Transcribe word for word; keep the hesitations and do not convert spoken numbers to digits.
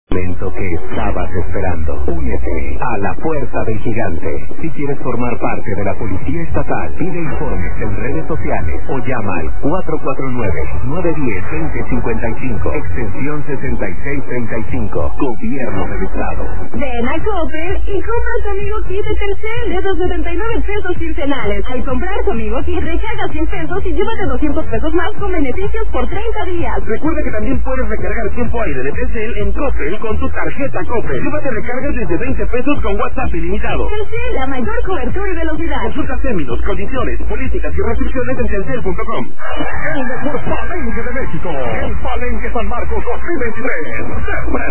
Momento que estabas esperando. Únete a la Fuerza del Gigante. Si quieres formar parte de la Policía Estatal, pide informes en redes sociales o llama al cuatro cuatro nueve, nueve uno cero, dos cero cinco cinco, extensión sesenta y seis treinta y cinco. Gobierno del Estado. Ven a Coppel y compra tu amigo kit de Telcel de dos setenta y nueve pesos quincenales. Al comprar tu amigo kit, recarga cien pesos y llévate doscientos pesos más con beneficios por treinta días. Recuerda que también puedes recargar tiempo aire de Telcel en Coppel con tu tarjeta Coppel. Llévate recargas desde veinte pesos con WhatsApp ilimitado. Telcel, la mayor cobertura y velocidad. Consulta términos, condiciones, políticas y restricciones en telcel punto com. El mejor palenque de México. El Palenque San Marcos dos mil veintitrés.